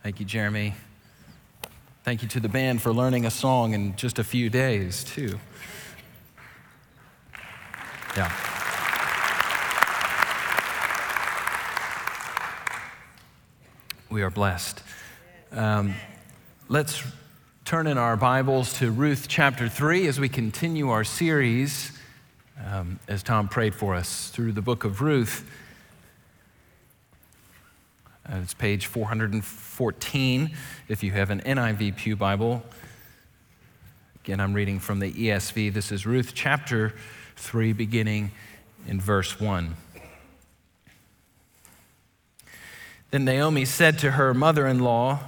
Thank you, Jeremy. Thank you to the band for learning a song in just a few days, too. Yeah. We are blessed. Let's turn in our Bibles to Ruth chapter 3 as we continue our series, as Tom prayed for us, through the book of Ruth. It's page 414 if you have an NIV Pew Bible. Again, I'm reading from the ESV. This is Ruth chapter 3, beginning in verse 1. Then Naomi, her mother-in-law,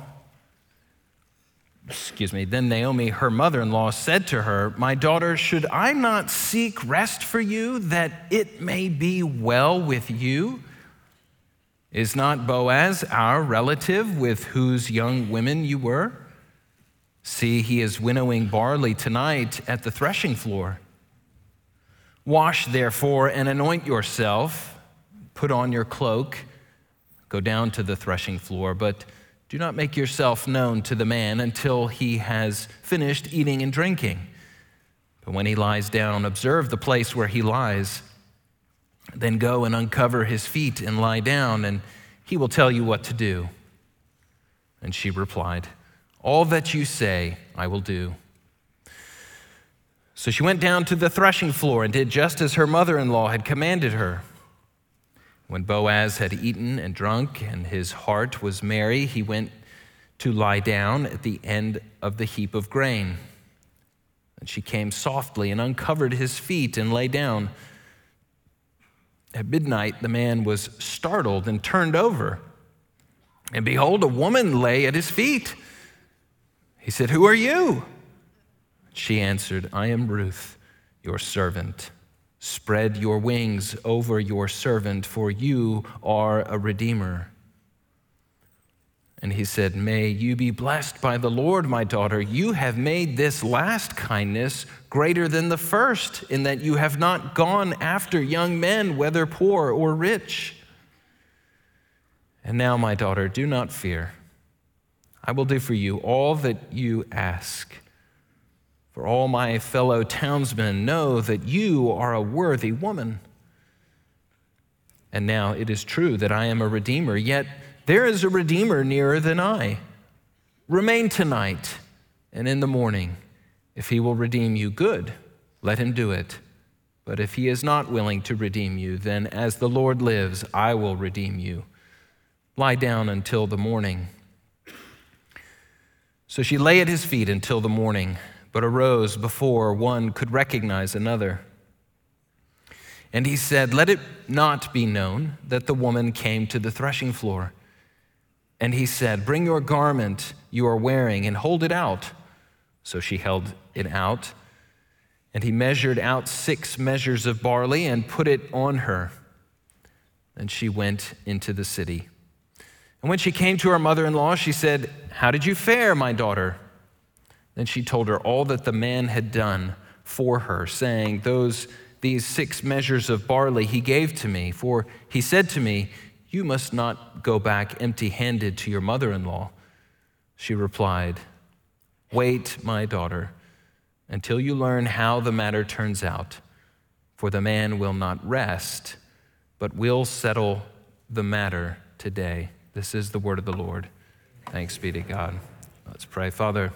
said to her, "My daughter, should I not seek rest for you, that it may be well with you? Is not Boaz our relative with whose young women you were? See, he is winnowing barley tonight at the threshing floor. Wash, therefore, and anoint yourself, put on your cloak, go down to the threshing floor, but do not make yourself known to the man until he has finished eating and drinking. But when he lies down, observe the place where he lies. Then go and uncover his feet and lie down, and he will tell you what to do." And she replied, "All that you say, I will do." So she went down to the threshing floor and did just as her mother-in-law had commanded her. When Boaz had eaten and drunk and his heart was merry, he went to lie down at the end of the heap of grain. And she came softly and uncovered his feet and lay down. At midnight, the man was startled and turned over. And behold, a woman lay at his feet. He said, "Who are you?" She answered, "I am Ruth, your servant. Spread your wings over your servant, for you are a redeemer." And he said, "May you be blessed by the Lord, my daughter. You have made this last kindness greater than the first, in that you have not gone after young men, whether poor or rich. And now, my daughter, do not fear. I will do for you all that you ask. For all my fellow townsmen know that you are a worthy woman. And now it is true that I am a redeemer, yet there is a redeemer nearer than I. Remain tonight, and in the morning, if he will redeem you, good, let him do it. But if he is not willing to redeem you, then as the Lord lives, I will redeem you. Lie down until the morning." So she lay at his feet until the morning, but arose before one could recognize another. And he said, "Let it not be known that the woman came to the threshing floor." And he said, "Bring your garment you are wearing and hold it out." So she held it out, and he measured out 6 measures of barley and put it on her. Then she went into the city. And when she came to her mother-in-law, she said, "How did you fare, my daughter?" Then she told her all that the man had done for her, saying, "These 6 measures of barley he gave to me, for he said to me, 'You must not go back empty-handed to your mother-in-law.'" She replied, "Wait, my daughter, until you learn how the matter turns out, for the man will not rest, but will settle the matter today." This is the word of the Lord. Thanks be to God. Let's pray. Father,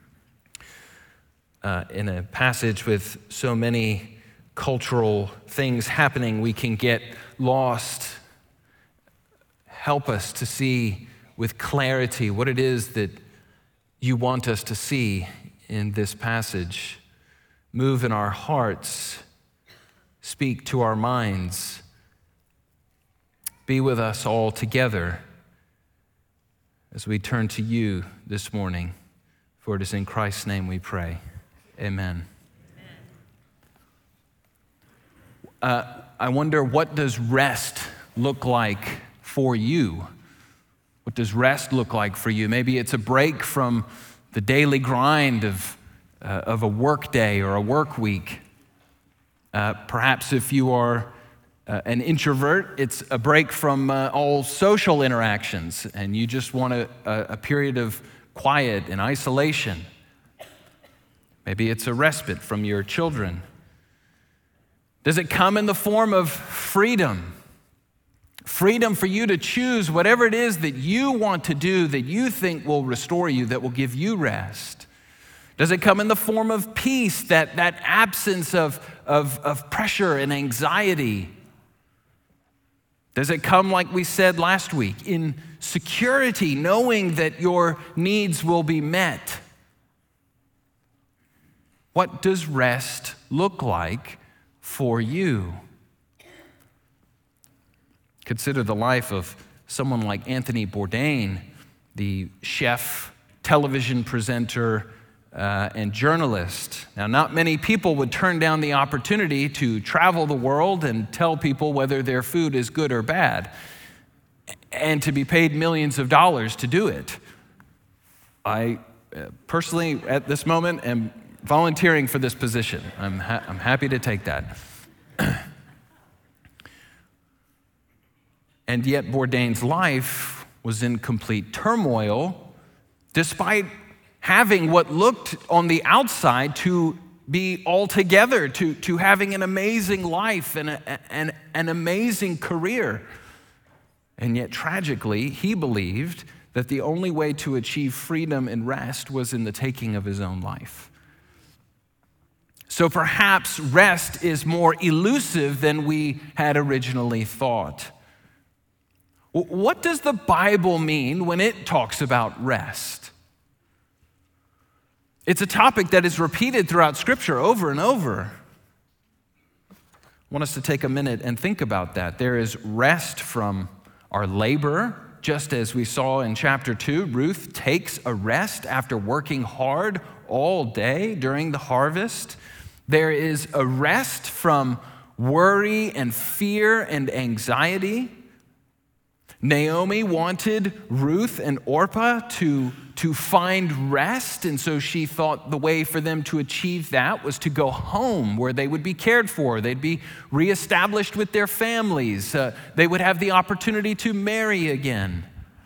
in a passage with so many cultural things happening, we can get lost. Help us to see with clarity what it is that you want us to see in this passage. Move in our hearts. Speak to our minds. Be with us all together as we turn to you this morning. For it is in Christ's name we pray. Amen. I wonder, what does rest look like for you? What does rest look like for you? Maybe it's a break from the daily grind of a work day or a work week. Perhaps if you are an introvert, it's a break from all social interactions, and you just want a period of quiet and isolation. Maybe it's a respite from your children. Does it come in the form of freedom? Freedom for you to choose whatever it is that you want to do that you think will restore you, that will give you rest? Does it come in the form of peace, that absence of pressure and anxiety? Does it come, like we said last week, in security, knowing that your needs will be met? What does rest look like for you? Consider the life of someone like Anthony Bourdain, the chef, television presenter, and journalist. Now, not many people would turn down the opportunity to travel the world and tell people whether their food is good or bad, and to be paid millions of dollars to do it. I personally, at this moment, am volunteering for this position. I'm happy to take that. And yet Bourdain's life was in complete turmoil, despite having what looked on the outside to be all together, to having an amazing life and an amazing career. And yet, tragically, he believed that the only way to achieve freedom and rest was in the taking of his own life. So perhaps rest is more elusive than we had originally thought. What does the Bible mean when it talks about rest? It's a topic that is repeated throughout Scripture over and over. I want us to take a minute and think about that. There is rest from our labor, just as we saw in chapter 2. Ruth takes a rest after working hard all day during the harvest. There is a rest from worry and fear and anxiety. Naomi wanted Ruth and Orpah to find rest, and so she thought the way for them to achieve that was to go home where they would be cared for. They'd be reestablished with their families. They would have the opportunity to marry again.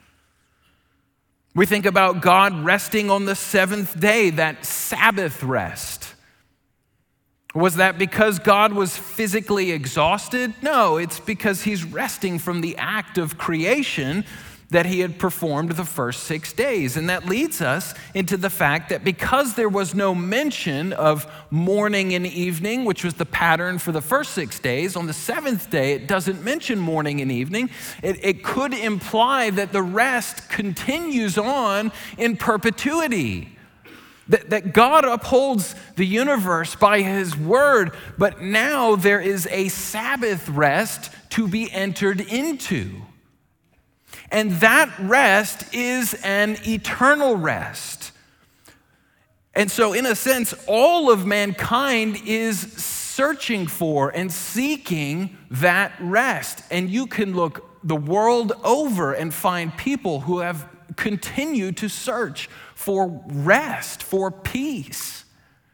We think about God resting on the seventh day, that Sabbath rest. Was that because God was physically exhausted? No, it's because he's resting from the act of creation that he had performed the first 6 days. And that leads us into the fact that because there was no mention of morning and evening, which was the pattern for the first 6 days, on the seventh day it doesn't mention morning and evening. It could imply that the rest continues on in perpetuity. That God upholds the universe by his word, but now there is a Sabbath rest to be entered into. And that rest is an eternal rest. And so, in a sense, all of mankind is searching for and seeking that rest. And you can look the world over and find people who have continued to search for rest, for peace.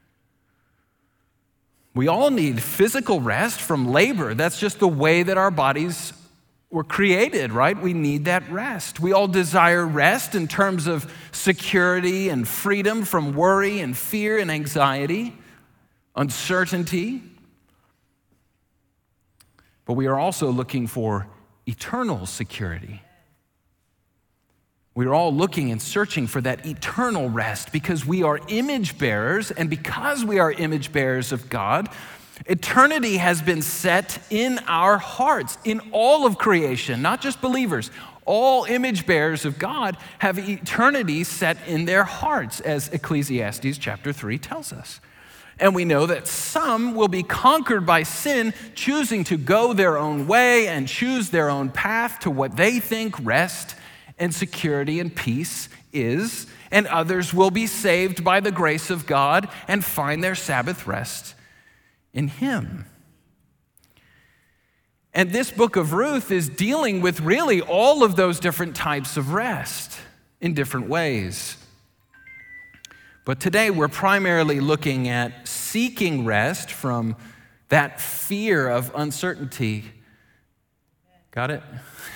We all need physical rest from labor. That's just the way that our bodies were created, right? We need that rest. We all desire rest in terms of security and freedom from worry and fear and anxiety, uncertainty. But we are also looking for eternal security. We are all looking and searching for that eternal rest because we are image bearers, and because we are image bearers of God, eternity has been set in our hearts, in all of creation, not just believers. All image bearers of God have eternity set in their hearts, as Ecclesiastes chapter 3 tells us. And we know that some will be conquered by sin, choosing to go their own way and choose their own path to what they think rest and security and peace is, and others will be saved by the grace of God and find their Sabbath rest in him. And this book of Ruth is dealing with really all of those different types of rest in different ways. But today we're primarily looking at seeking rest from that fear of uncertainty Got it?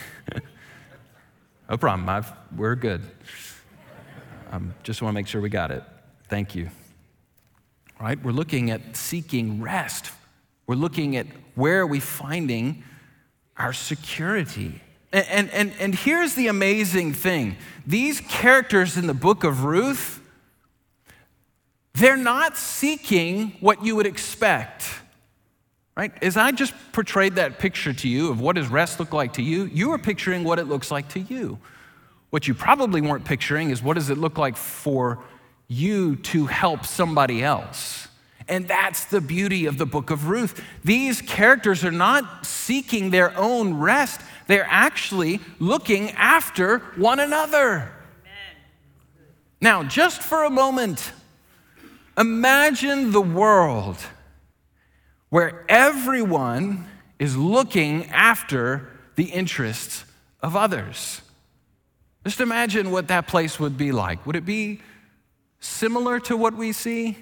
No problem. We're good. Just want to make sure we got it. Thank you. All right, we're looking at seeking rest. We're looking at where are we finding our security. And here's the amazing thing. These characters in the book of Ruth, they're not seeking what you would expect, right? As I just portrayed that picture to you of what does rest look like to you, you are picturing what it looks like to you. What you probably weren't picturing is what does it look like for you to help somebody else. And that's the beauty of the book of Ruth. These characters are not seeking their own rest. They're actually looking after one another. Amen. Now, just for a moment, imagine the world where everyone is looking after the interests of others. Just imagine what that place would be like. Would it be similar to what we see?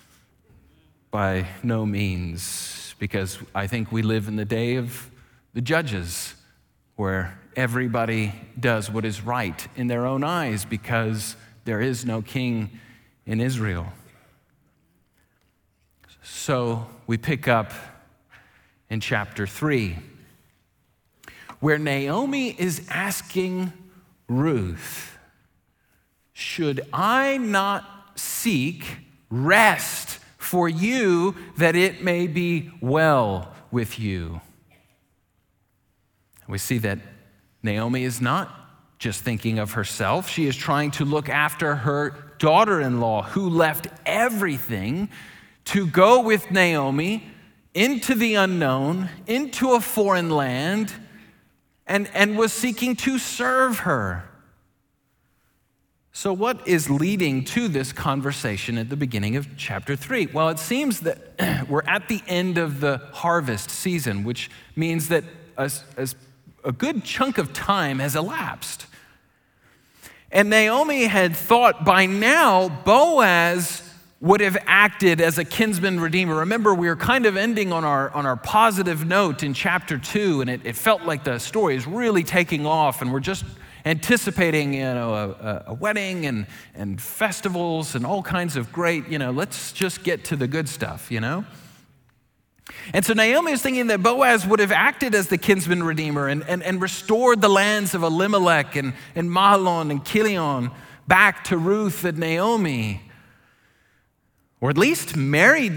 By no means, because I think we live in the day of the judges, where everybody does what is right in their own eyes because there is no king in Israel. So we pick up in chapter 3, where Naomi is asking Ruth, should I not seek rest for you that it may be well with you? We see that Naomi is not just thinking of herself. She is trying to look after her daughter-in-law who left everything to go with Naomi into the unknown, into a foreign land, and was seeking to serve her. So what is leading to this conversation at the beginning of chapter 3? Well, it seems that we're at the end of the harvest season, which means that a good chunk of time has elapsed. And Naomi had thought by now Boaz would have acted as a kinsman redeemer. Remember, we were kind of ending on our positive note in chapter 2, and it felt like the story is really taking off, and we're just anticipating, a wedding and festivals and all kinds of great, let's just get to the good stuff, And so Naomi is thinking that Boaz would have acted as the kinsman redeemer and restored the lands of Elimelech and Mahlon and Chilion back to Ruth and Naomi. Or at least married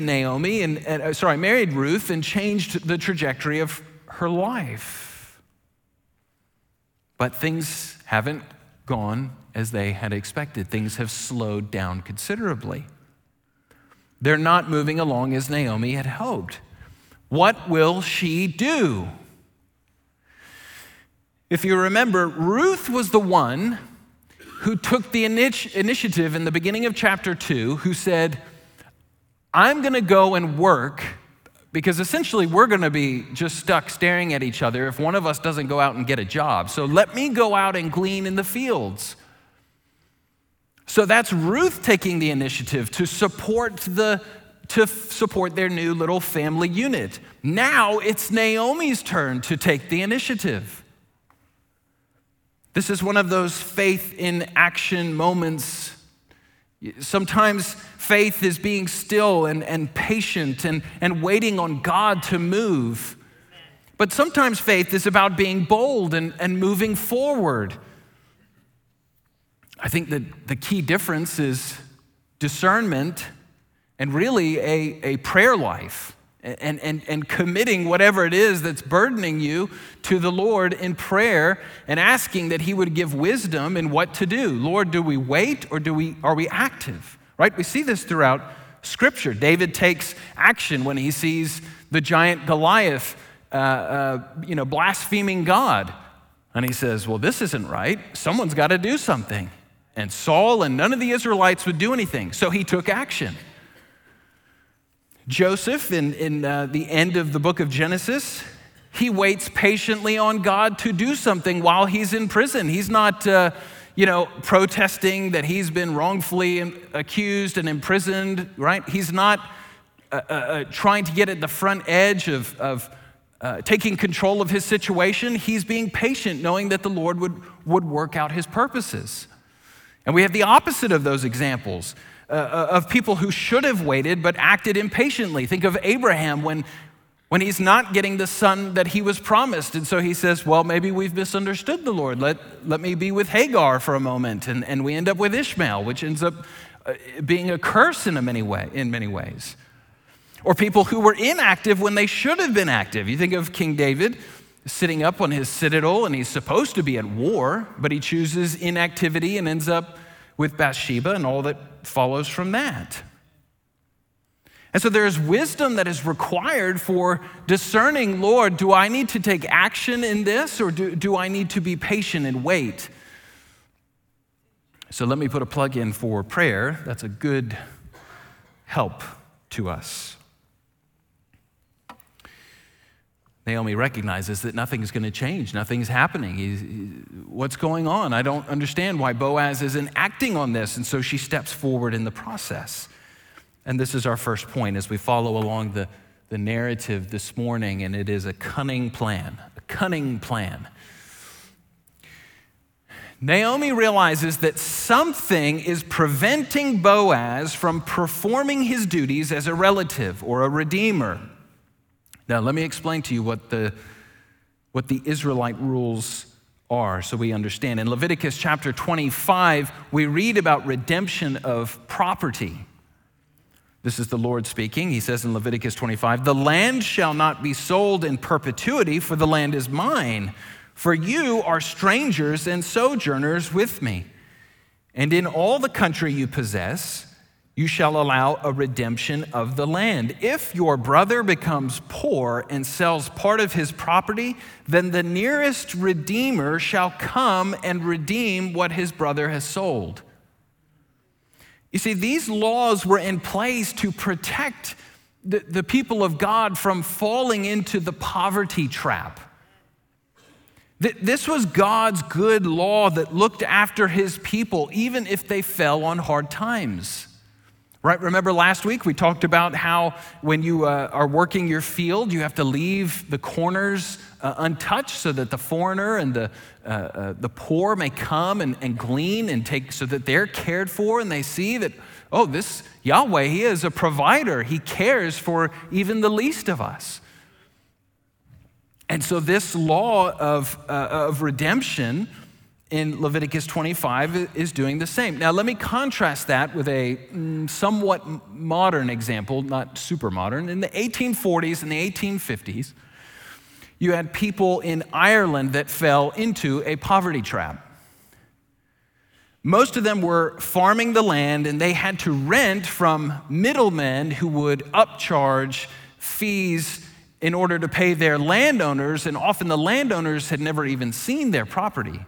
Ruth and changed the trajectory of her life. But things haven't gone as they had expected. Things have slowed down considerably. They're not moving along as Naomi had hoped. What will she do? If you remember, Ruth was the one who took the initiative in the beginning of chapter 2, who said, I'm going to go and work, because essentially we're going to be just stuck staring at each other if one of us doesn't go out and get a job. So let me go out and glean in the fields. So that's Ruth taking the initiative to support their new little family unit. Now it's Naomi's turn to take the initiative. This is one of those faith in action moments. Sometimes faith is being still and patient and waiting on God to move. But sometimes faith is about being bold and moving forward. I think that the key difference is discernment and really a prayer life and committing whatever it is that's burdening you to the Lord in prayer and asking that He would give wisdom in what to do. Lord, do we wait or are we active? Right? We see this throughout Scripture. David takes action when he sees the giant Goliath, blaspheming God. And he says, well, this isn't right. Someone's got to do something. And Saul and none of the Israelites would do anything. So he took action. Joseph, in the end of the book of Genesis, he waits patiently on God to do something while he's in prison. He's not, protesting that he's been wrongfully accused and imprisoned, right? He's not trying to get at the front edge of taking control of his situation. He's being patient, knowing that the Lord would work out his purposes. And we have the opposite of those examples of people who should have waited but acted impatiently. Think of Abraham when he's not getting the son that he was promised. And so he says, well, maybe we've misunderstood the Lord. Let me be with Hagar for a moment. And we end up with Ishmael, which ends up being a curse in many ways. Or people who were inactive when they should have been active. You think of King David sitting up on his citadel, and he's supposed to be at war, but he chooses inactivity and ends up with Bathsheba and all that follows from that. And so there's wisdom that is required for discerning, Lord, do I need to take action in this, or do I need to be patient and wait? So let me put a plug in for prayer. That's a good help to us. Naomi recognizes that nothing's going to change. Nothing's happening. What's going on? I don't understand why Boaz isn't acting on this. And so she steps forward in the process. And this is our first point as we follow along the narrative this morning. And it is a cunning plan. A cunning plan. Naomi realizes that something is preventing Boaz from performing his duties as a relative or a redeemer. Now, let me explain to you what the Israelite rules are so we understand. In Leviticus chapter 25, we read about redemption of property. This is the Lord speaking. He says in Leviticus 25, "The land shall not be sold in perpetuity, for the land is mine. For you are strangers and sojourners with me. And in all the country you possess, you shall allow a redemption of the land. If your brother becomes poor and sells part of his property, then the nearest redeemer shall come and redeem what his brother has sold." You see, these laws were in place to protect the people of God from falling into the poverty trap. This was God's good law that looked after his people, even if they fell on hard times. Right? Remember last week we talked about how when you are working your field, you have to leave the corners untouched so that the foreigner and the poor may come and glean and take, so that they're cared for and they see that, oh, this Yahweh, he is a provider. He cares for even the least of us. And so this law of redemption in Leviticus 25 is doing the same. Now, let me contrast that with a somewhat modern example, not super modern. In the 1840s and the 1850s, you had people in Ireland that fell into a poverty trap. Most of them were farming the land, and they had to rent from middlemen who would upcharge fees in order to pay their landowners, and often the landowners had never even seen their property.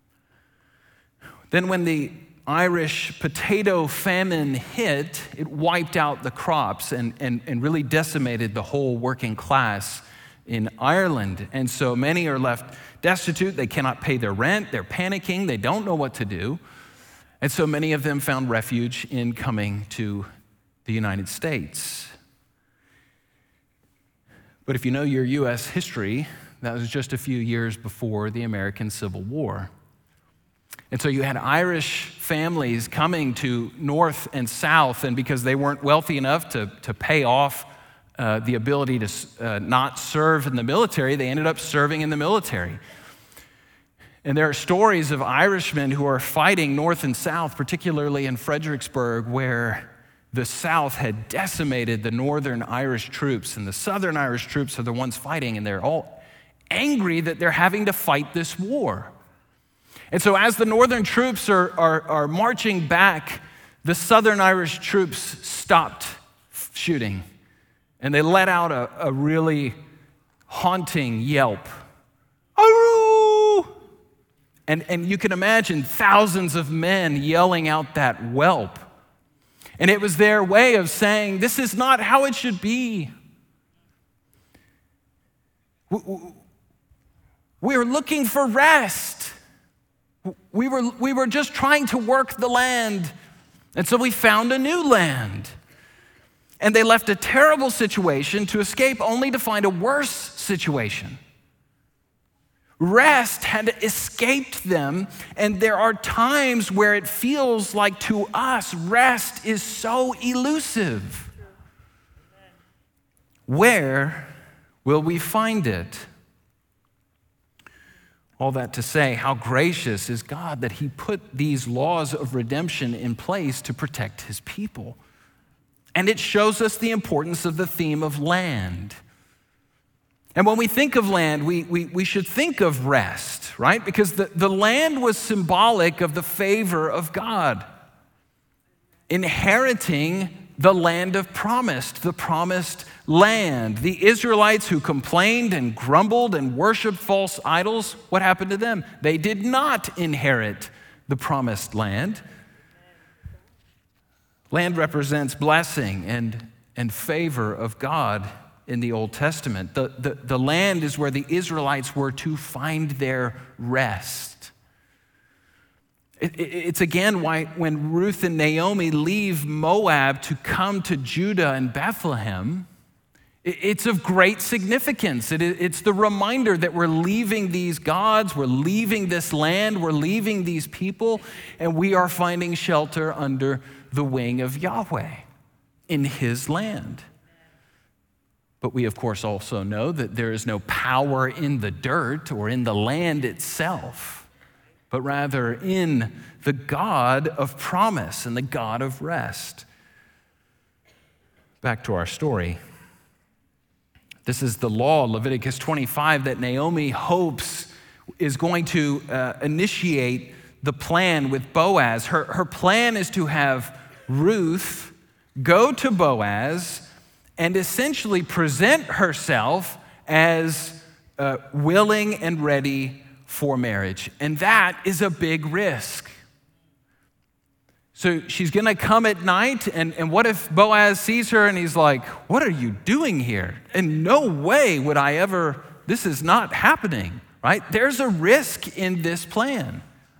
Then when the Irish potato famine hit, it wiped out the crops and really decimated the whole working class in Ireland. And so many are left destitute. They cannot pay their rent. They're panicking. They don't know what to do. And so many of them found refuge in coming to the United States. But if you know your U.S. history, that was just a few years before the American Civil War. And so you had Irish families coming to North and South, and because they weren't wealthy enough to pay off the ability to not serve in the military, they ended up serving in the military. And there are stories of Irishmen who are fighting North and South, particularly in Fredericksburg, where the South had decimated the Northern Irish troops, and the Southern Irish troops are the ones fighting, and they're all angry that they're having to fight this war. And so as the Northern troops are marching back, the Southern Irish troops stopped shooting, and they let out a really haunting yelp. Aroo! And you can imagine thousands of men yelling out that whelp. And it was their way of saying, this is not how it should be. We were looking for rest. We were just trying to work the land. And so we found a new land. And they left a terrible situation to escape, only to find a worse situation. Rest had escaped them, and there are times where it feels like to us, rest is so elusive. Where will we find it? All that to say, how gracious is God that he put these laws of redemption in place to protect his people. And it shows us the importance of the theme of land. And when we think of land, we should think of rest, right? Because the land was symbolic of the favor of God. Inheriting the land of promise, the promised land. The Israelites who complained and grumbled and worshiped false idols, what happened to them? They did not inherit the promised land. Land represents blessing and favor of God in the Old Testament. The land is where the Israelites were to find their rest. It's again why when Ruth and Naomi leave Moab to come to Judah and Bethlehem, it's of great significance. It's the reminder that we're leaving these gods, we're leaving this land, we're leaving these people, and we are finding shelter under the wing of Yahweh in his land. But we, of course, also know that there is no power in the dirt or in the land itself, but rather in the God of promise and the God of rest. Back to our story. This is the law, Leviticus 25, that Naomi hopes is going to initiate the plan with Boaz. Her plan is to have Ruth go to Boaz and essentially present herself as willing and ready for marriage. And that is a big risk. So she's going to come at night, and what if Boaz sees her and he's like, what are you doing here? In no way would I ever, this is not happening, right? There's a risk in this plan.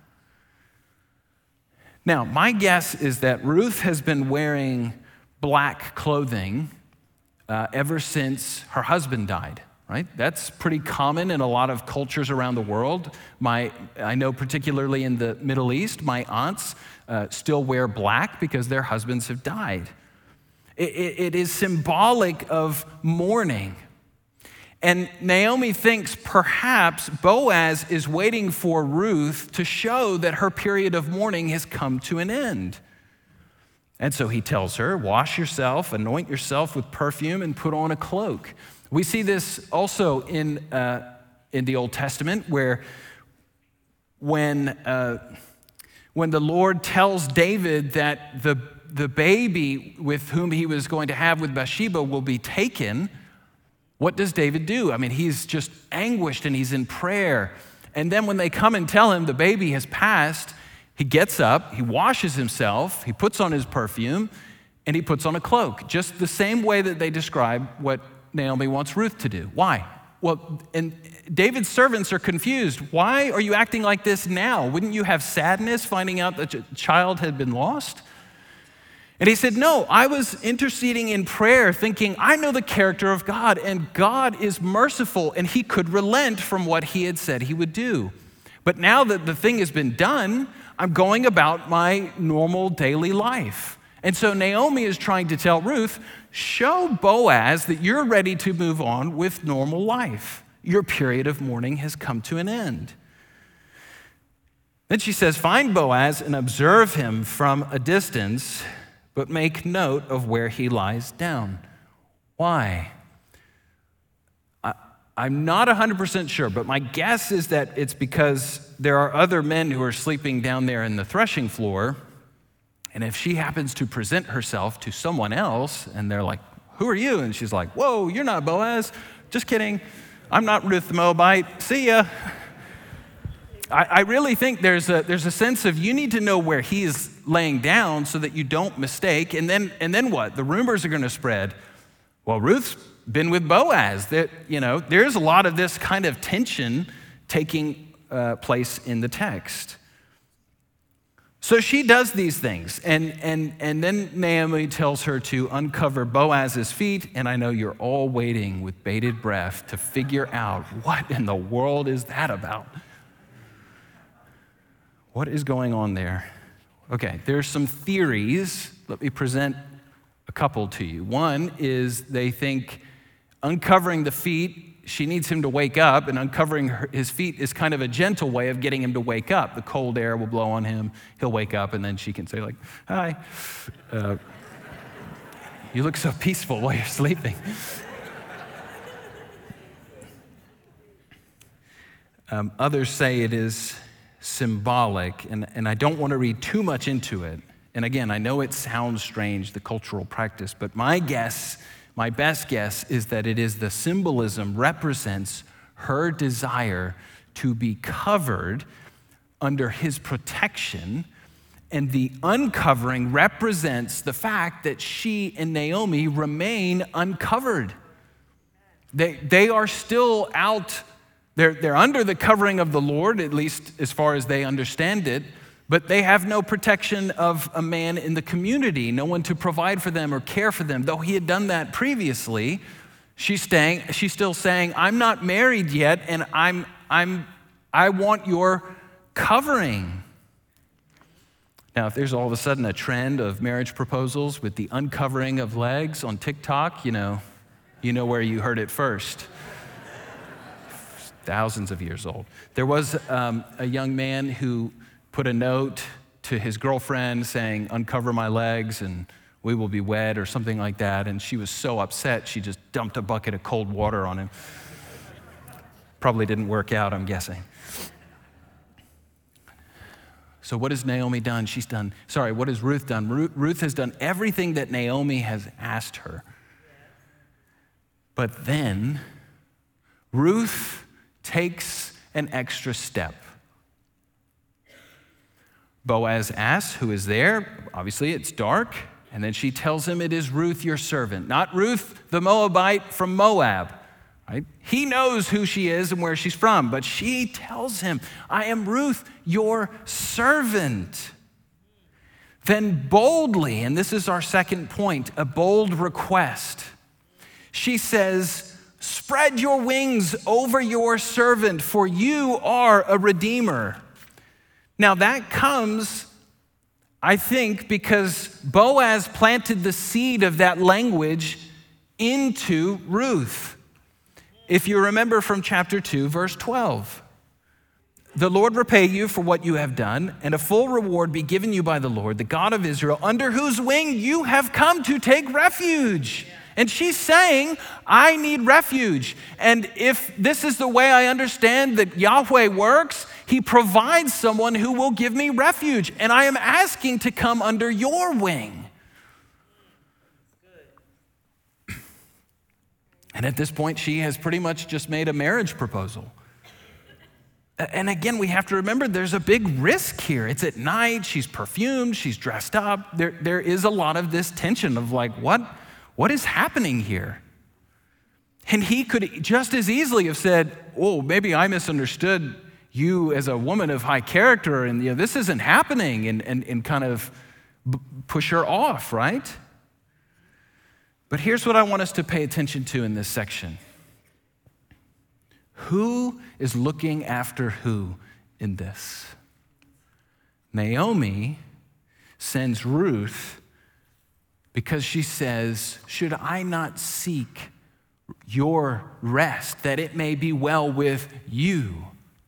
Now, my guess is that Ruth has been wearing black clothing ever since her husband died, right? That's pretty common in a lot of cultures around the world. I know particularly in the Middle East, my aunts still wear black because their husbands have died. It is symbolic of mourning. And Naomi thinks perhaps Boaz is waiting for Ruth to show that her period of mourning has come to an end. And so he tells her, wash yourself, anoint yourself with perfume, and put on a cloak. We see this also in the Old Testament, where when the Lord tells David that the baby with whom he was going to have with Bathsheba will be taken, what does David do? I mean, he's just anguished and he's in prayer. And then when they come and tell him the baby has passed, he gets up, he washes himself, he puts on his perfume, and he puts on a cloak, just the same way that they describe what Naomi wants Ruth to do. Why? Well, and David's servants are confused. Why are you acting like this now? Wouldn't you have sadness finding out that a child had been lost? And he said, no, I was interceding in prayer thinking, I know the character of God, and God is merciful, and he could relent from what he had said he would do. But now that the thing has been done, I'm going about my normal daily life. And so Naomi is trying to tell Ruth, show Boaz that you're ready to move on with normal life. Your period of mourning has come to an end. Then she says, find Boaz and observe him from a distance, but make note of where he lies down. Why? I'm not 100% sure, but my guess is that it's because there are other men who are sleeping down there in the threshing floor, and if she happens to present herself to someone else, and they're like, who are you? And she's like, whoa, you're not Boaz. Just kidding. I'm not Ruth the Moabite. See ya. I really think there's a sense of you need to know where he is laying down so that you don't mistake. And then what? The rumors are going to spread. Well, Ruth's been with Boaz. That there's a lot of this kind of tension taking place in the text. So she does these things, and then Naomi tells her to uncover Boaz's feet, and I know you're all waiting with bated breath to figure out what in the world is that about? What is going on there? Okay, there's some theories. Let me present a couple to you. One is they think uncovering the feet, she needs him to wake up, and uncovering his feet is kind of a gentle way of getting him to wake up. The cold air will blow on him, he'll wake up, and then she can say, like, hi. You look so peaceful while you're sleeping. Others say it is symbolic, and I don't want to read too much into it. And again, I know it sounds strange, the cultural practice, but my best guess is that it is the symbolism represents her desire to be covered under his protection, and the uncovering represents the fact that she and Naomi remain uncovered. They are still out, they're under the covering of the Lord, at least as far as they understand it, but they have no protection of a man in the community, no one to provide for them or care for them. Though he had done that previously, she's still saying, I'm not married yet, and I want your covering. Now, if there's all of a sudden a trend of marriage proposals with the uncovering of legs on TikTok, you know where you heard it first. Thousands of years old. There was a young man who put a note to his girlfriend saying, uncover my legs and we will be wed, or something like that. And she was so upset, she just dumped a bucket of cold water on him. Probably didn't work out, I'm guessing. So what has Naomi done? What has Ruth done? Ruth has done everything that Naomi has asked her. But then Ruth takes an extra step. Boaz asks, who is there? Obviously, it's dark. And then she tells him, it is Ruth, your servant. Not Ruth, the Moabite from Moab. Right? He knows who she is and where she's from, but she tells him, I am Ruth, your servant. Then boldly, and this is our second point, a bold request. She says, spread your wings over your servant, for you are a redeemer. Now that comes, I think, because Boaz planted the seed of that language into Ruth. If you remember from chapter 2, verse 12, the Lord repay you for what you have done, and a full reward be given you by the Lord, the God of Israel, under whose wing you have come to take refuge. And she's saying, I need refuge. And if this is the way I understand that Yahweh works, he provides someone who will give me refuge. And I am asking to come under your wing. And at this point, she has pretty much just made a marriage proposal. And again, we have to remember there's a big risk here. It's at night, she's perfumed, she's dressed up. There is a lot of this tension of like, what is happening here? And he could just as easily have said, oh, maybe I misunderstood you as a woman of high character, and this isn't happening, and kind of push her off, right? But here's what I want us to pay attention to in this section. Who is looking after who in this? Naomi sends Ruth because she says, should I not seek your rest, that it may be well with you?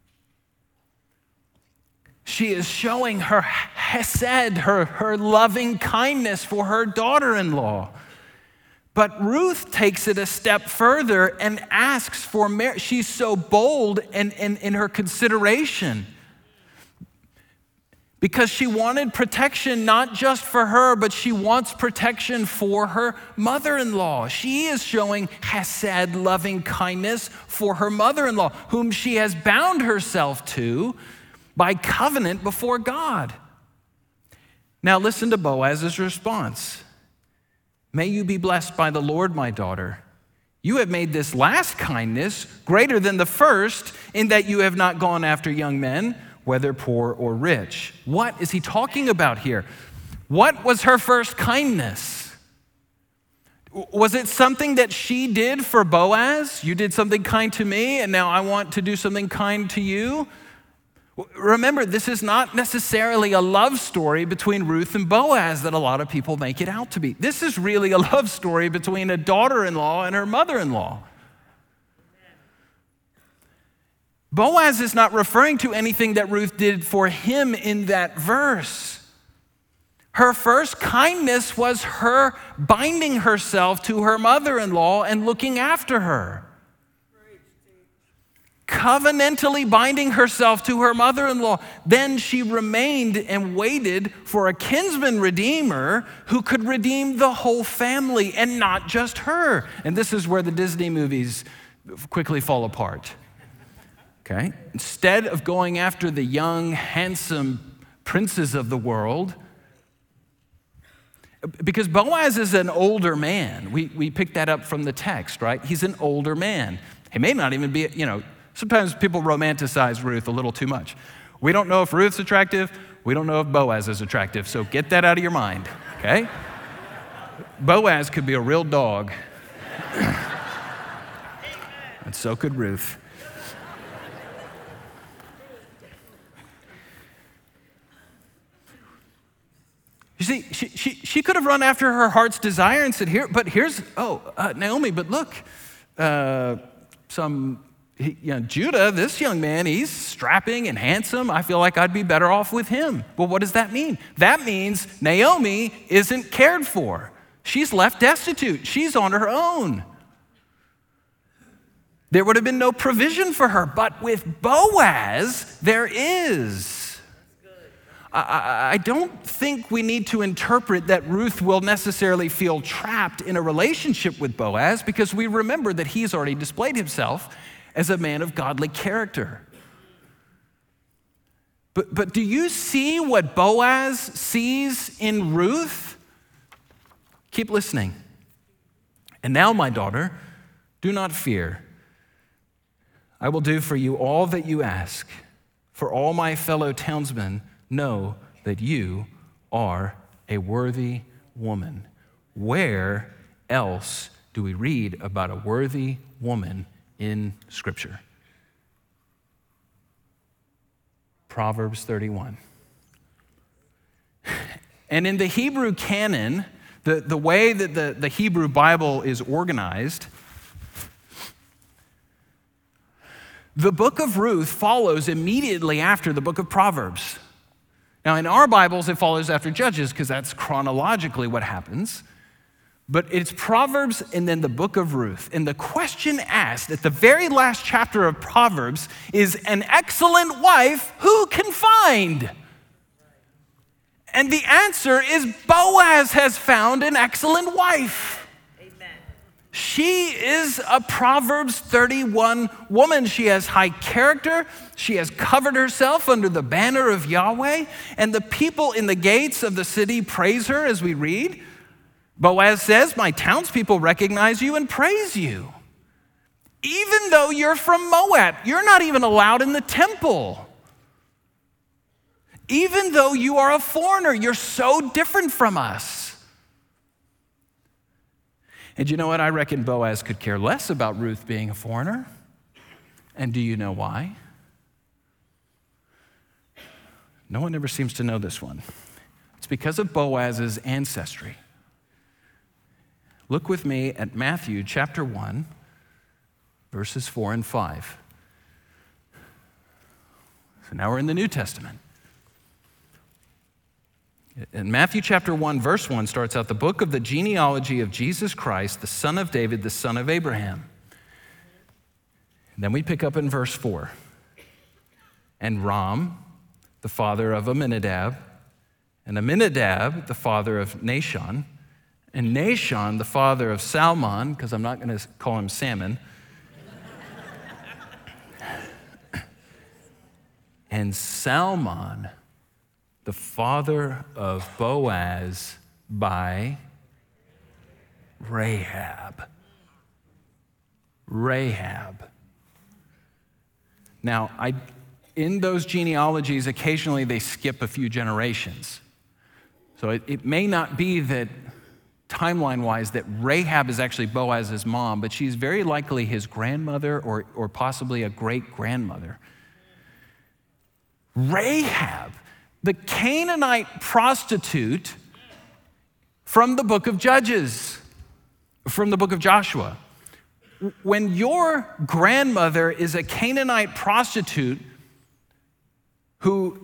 She is showing her hesed, her loving kindness for her daughter-in-law. But Ruth takes it a step further and asks for marriage. She's so bold in her consideration because she wanted protection not just for her, but she wants protection for her mother-in-law. She is showing hesed, loving kindness for her mother-in-law, whom she has bound herself to by covenant before God. Now listen to Boaz's response. May you be blessed by the Lord, my daughter. You have made this last kindness greater than the first, in that you have not gone after young men, whether poor or rich. What is he talking about here? What was her first kindness? Was it something that she did for Boaz? You did something kind to me, and now I want to do something kind to you? Remember, this is not necessarily a love story between Ruth and Boaz that a lot of people make it out to be. This is really a love story between a daughter-in-law and her mother-in-law. Boaz is not referring to anything that Ruth did for him in that verse. Her first kindness was her binding herself to her mother-in-law and looking after her. Covenantally binding herself to her mother-in-law. Then she remained and waited for a kinsman redeemer who could redeem the whole family and not just her. And this is where the Disney movies quickly fall apart. Okay? Instead of going after the young, handsome princes of the world, because Boaz is an older man. We picked that up from the text, right? He's an older man. He may not even be, sometimes people romanticize Ruth a little too much. We don't know if Ruth's attractive. We don't know if Boaz is attractive. So get that out of your mind, okay? Boaz could be a real dog. And so could Ruth. You see, she could have run after her heart's desire and said, Naomi, but look, Judah, this young man, he's strapping and handsome. I feel like I'd be better off with him. Well, what does that mean? That means Naomi isn't cared for. She's left destitute. She's on her own. There would have been no provision for her, but with Boaz, there is. I don't think we need to interpret that Ruth will necessarily feel trapped in a relationship with Boaz, because we remember that he's already displayed himself as a man of godly character. But do you see what Boaz sees in Ruth? Keep listening. And now, my daughter, do not fear. I will do for you all that you ask, for all my fellow townsmen know that you are a worthy woman. Where else do we read about a worthy woman in Scripture? Proverbs 31. And in the Hebrew canon, the way that the Hebrew Bible is organized, the book of Ruth follows immediately after the book of Proverbs. Now, in our Bibles, it follows after Judges because that's chronologically what happens. But it's Proverbs and then the book of Ruth. And the question asked at the very last chapter of Proverbs is, an excellent wife who can find? And the answer is Boaz has found an excellent wife. She is a Proverbs 31 woman. She has high character. She has covered herself under the banner of Yahweh. And the people in the gates of the city praise her, as we read. Boaz says, my townspeople recognize you and praise you. Even though you're from Moab, you're not even allowed in the temple. Even though you are a foreigner, you're so different from us. And you know what? I reckon Boaz could care less about Ruth being a foreigner. And do you know why? No one ever seems to know this one. It's because of Boaz's ancestry. Look with me at Matthew chapter 1, verses 4 and 5. So now we're in the New Testament. In Matthew chapter 1, verse 1 starts out the book of the genealogy of Jesus Christ, the son of David, the son of Abraham. And then we pick up in verse 4. And Ram, the father of Amminadab, and Amminadab, the father of Nahshon, and Nahshon, the father of Salmon, because I'm not going to call him Salmon, and Salmon, the father of Boaz by Rahab. Rahab. Now, in those genealogies, occasionally they skip a few generations. So it may not be that, timeline-wise, that Rahab is actually Boaz's mom, but she's very likely his grandmother or possibly a great-grandmother. Rahab, the Canaanite prostitute from the book of Judges, from the book of Joshua. When your grandmother is a Canaanite prostitute who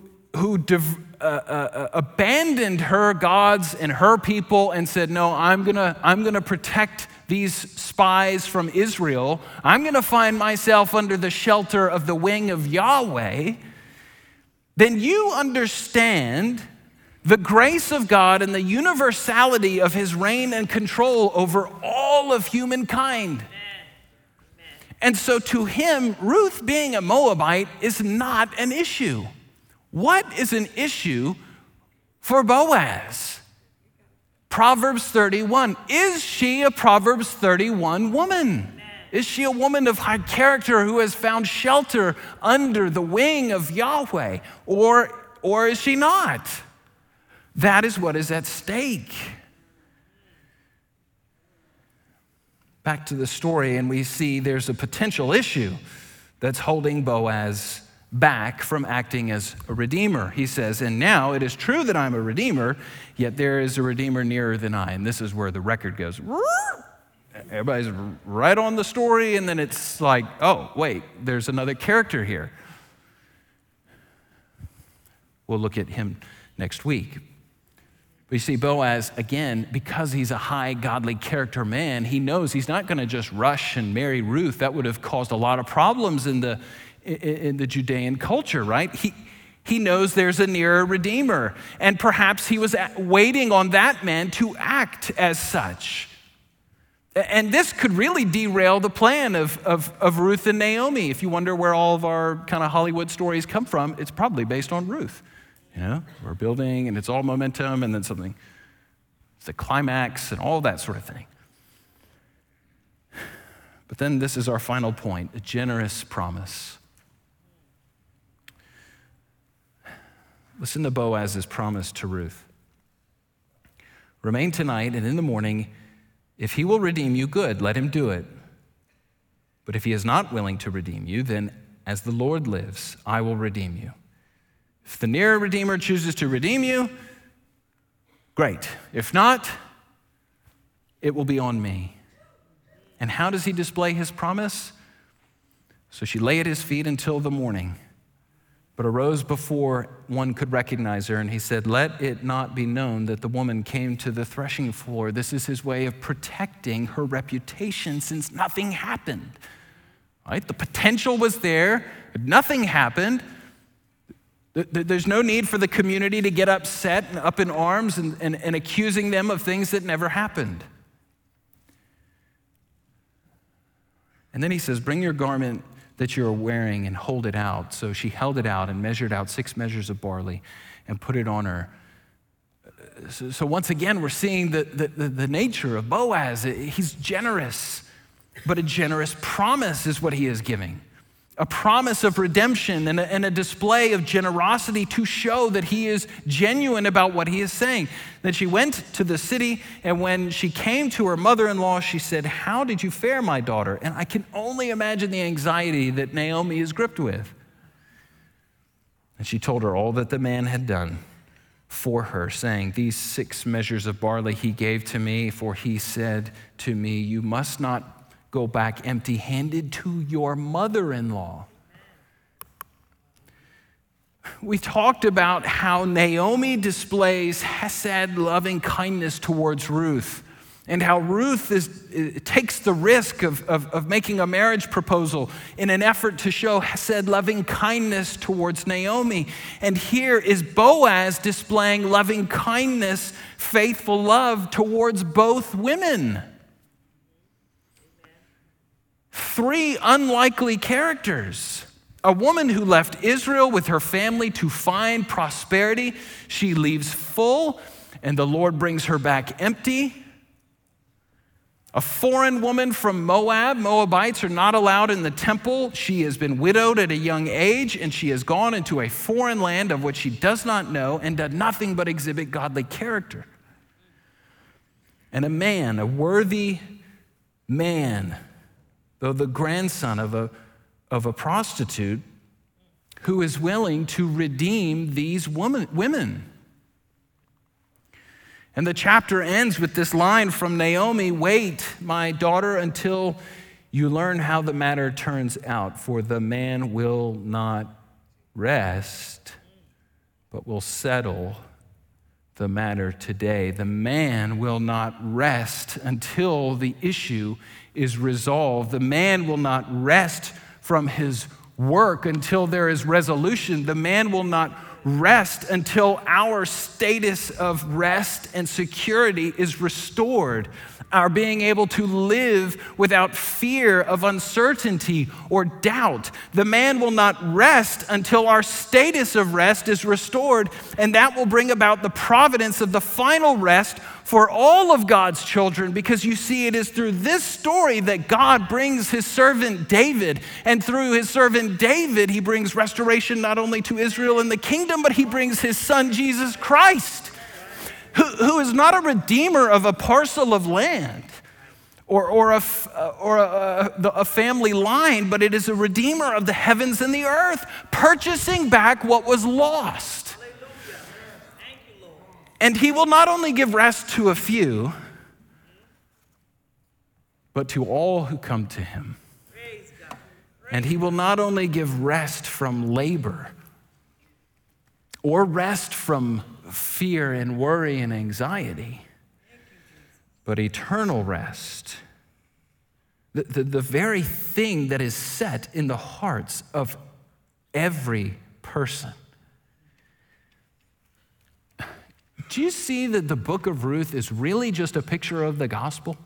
abandoned her gods and her people and said, no, I'm gonna protect these spies from Israel. I'm gonna find myself under the shelter of the wing of Yahweh. Then you understand the grace of God and the universality of his reign and control over all of humankind. And so to him, Ruth being a Moabite is not an issue. What is an issue for Boaz? Proverbs 31. Is she a Proverbs 31 woman? Is she a woman of high character who has found shelter under the wing of Yahweh? Or is she not? That is what is at stake. Back to the story, and we see there's a potential issue that's holding Boaz back from acting as a redeemer. He says, and now it is true that I'm a redeemer, yet there is a redeemer nearer than I. And this is where the record goes. Everybody's right on the story, and then it's like, oh, wait, there's another character here. We'll look at him next week. But you see, Boaz, again, because he's a high godly character man, he knows he's not going to just rush and marry Ruth. That would have caused a lot of problems in the Judean culture, right? He knows there's a nearer redeemer, and perhaps he was waiting on that man to act as such. And this could really derail the plan of Ruth and Naomi. If you wonder where all of our kind of Hollywood stories come from, it's probably based on Ruth. You know, we're building and it's all momentum and then something, it's the climax and all that sort of thing. But then this is our final point, a generous promise. Listen to Boaz's promise to Ruth. Remain tonight, and in the morning, if he will redeem you, good, let him do it. But if he is not willing to redeem you, then as the Lord lives, I will redeem you. If the nearer redeemer chooses to redeem you, great. If not, it will be on me. And how does he display his promise? So she lay at his feet until the morning, but arose before one could recognize her, and he said, let it not be known that the woman came to the threshing floor. This is his way of protecting her reputation since nothing happened. Right? The potential was there, but nothing happened. There's no need for the community to get upset and up in arms and accusing them of things that never happened. And then he says, bring your garment that you're wearing and hold it out. So she held it out and measured out 6 measures of barley and put it on her. So once again, we're seeing the nature of Boaz. He's generous, but a generous promise is what he is giving. A promise of redemption and a display of generosity to show that he is genuine about what he is saying. Then she went to the city, and when she came to her mother-in-law, she said, how did you fare, my daughter? And I can only imagine the anxiety that Naomi is gripped with. And she told her all that the man had done for her, saying, these 6 measures of barley he gave to me, for he said to me, you must not go back empty-handed to your mother-in-law. We talked about how Naomi displays hesed, loving kindness towards Ruth, and how Ruth takes the risk of making a marriage proposal in an effort to show hesed, loving kindness towards Naomi. And here is Boaz displaying loving kindness, faithful love towards both women. 3 unlikely characters. A woman who left Israel with her family to find prosperity. She leaves full, and the Lord brings her back empty. A foreign woman from Moab. Moabites are not allowed in the temple. She has been widowed at a young age, and she has gone into a foreign land of which she does not know and done nothing but exhibit godly character. And a man, a worthy man, though the grandson of a prostitute, who is willing to redeem these women. And the chapter ends with this line from Naomi, "Wait, my daughter, until you learn how the matter turns out, for the man will not rest, but will settle the matter today." The man will not rest until the issue is resolved. The man will not rest from his work until there is resolution. The man will not rest until our status of rest and security is restored. Our being able to live without fear of uncertainty or doubt. The man will not rest until our status of rest is restored, and that will bring about the providence of the final rest for all of God's children, because you see, it is through this story that God brings his servant David, and through his servant David, he brings restoration not only to Israel and the kingdom, but he brings his son Jesus Christ, who is not a redeemer of a parcel of land or a family line, but it is a redeemer of the heavens and the earth, purchasing back what was lost. And he will not only give rest to a few, but to all who come to him. And he will not only give rest from labor or rest from fear and worry and anxiety, but eternal rest. The very thing that is set in the hearts of every person. Do you see that the book of Ruth is really just a picture of the gospel?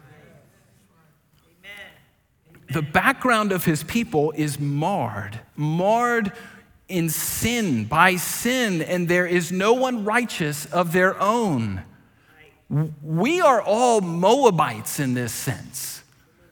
Amen. The background of his people is marred in sin, by sin, and there is no one righteous of their own. We are all Moabites in this sense,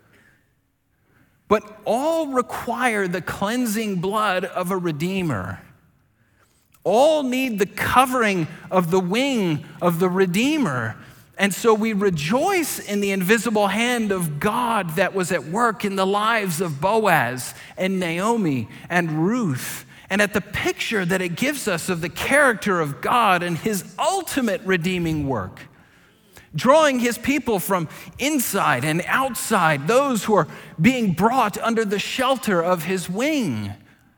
but all require the cleansing blood of a redeemer. All need the covering of the wing of the Redeemer. And so we rejoice in the invisible hand of God that was at work in the lives of Boaz and Naomi and Ruth, and at the picture that it gives us of the character of God and his ultimate redeeming work, drawing his people from inside and outside, those who are being brought under the shelter of his wing.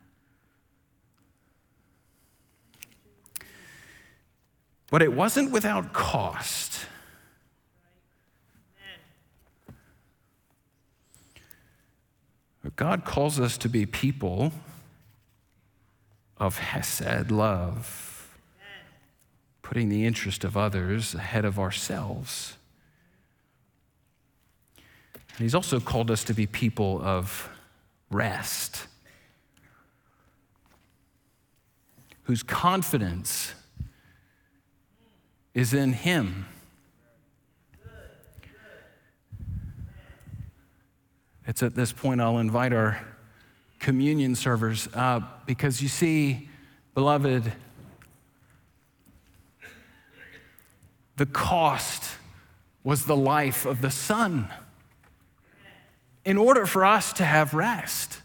But it wasn't without cost. But God calls us to be people of hesed, love, putting the interest of others ahead of ourselves. And he's also called us to be people of rest, whose confidence is in him. It's at this point I'll invite our communion servers up, because you see, beloved, the cost was the life of the Son in order for us to have rest.